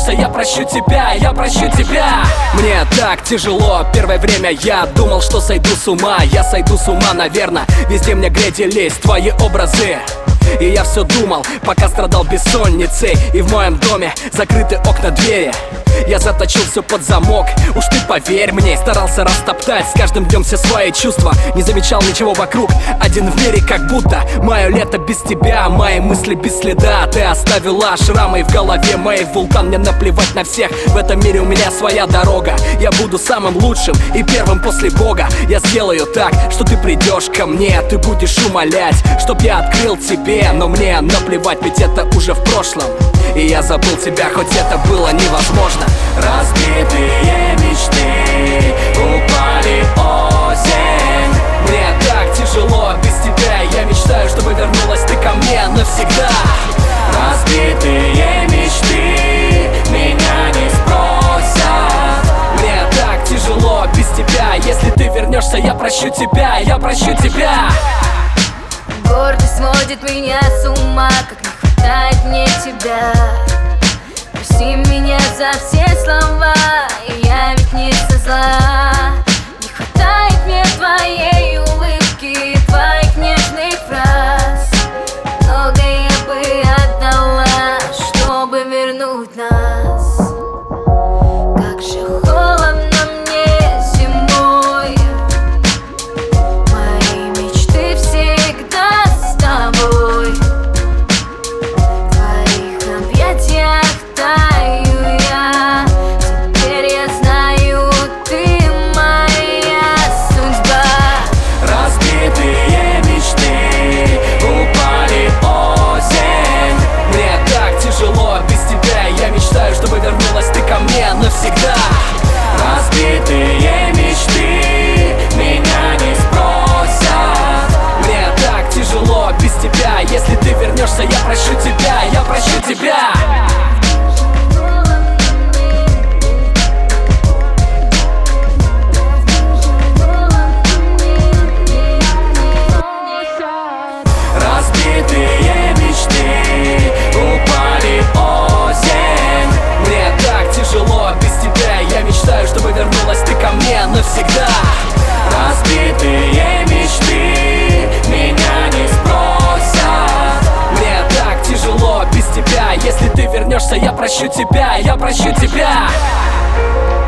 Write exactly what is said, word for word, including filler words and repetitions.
вернешься, я прощу тебя, я прощу тебя. Мне так тяжело, первое время я думал, что сойду с ума. Я сойду с ума, наверное, везде мне грезились твои образы. И я все думал, пока страдал бессонницей. И в моем доме закрыты окна, двери. Я заточил все под замок, уж ты поверь мне. Старался растоптать с каждым днем все свои чувства. Не замечал ничего вокруг, один в мире как будто. Мое лето без тебя, мои мысли без следа. Ты оставила шрамы в голове, моей вулкан. Мне наплевать на всех, в этом мире у меня своя дорога. Я буду самым лучшим и первым после Бога. Я сделаю так, что ты придешь ко мне. Ты будешь умолять, чтоб я открыл тебе. Но мне наплевать, ведь это уже в прошлом. И я забыл тебя, хоть это было невозможно. Разбитые мечты упали осень. Мне так тяжело без тебя. Я мечтаю, чтобы вернулась ты ко мне навсегда. Разбитые мечты меня не спросят. Мне так тяжело без тебя. Если ты вернешься, я прощу тебя, я прощу тебя. Гордость сводит меня с ума, как не хватает мне тебя. Прости меня за все слова, и я ведь не со зла. Не хватает мне твоей улыбки, твоих нежных фраз. Многое бы отдала, чтобы вернуть нас. Как же холодно мне зимой. Мои мечты всегда с тобой. В твоих объятиях таю я. Теперь я знаю, ты моя судьба. Разбитые мечты упали осень. Мне так тяжело без тебя. Я мечтаю, чтобы вернулась ты ко мне навсегда. Разбитые мечты меня не спросят. Мне так тяжело без тебя. Если ты вернешься, я прощу тебя, я прощу тебя. Разбитые мечты упали осень. Мне так тяжело без тебя. Я мечтаю, чтобы вернулась ты ко мне навсегда. Разбитые мечты меня не спросят. Мне так тяжело без тебя. Если ты вернешься, я прощу тебя, я прощу тебя.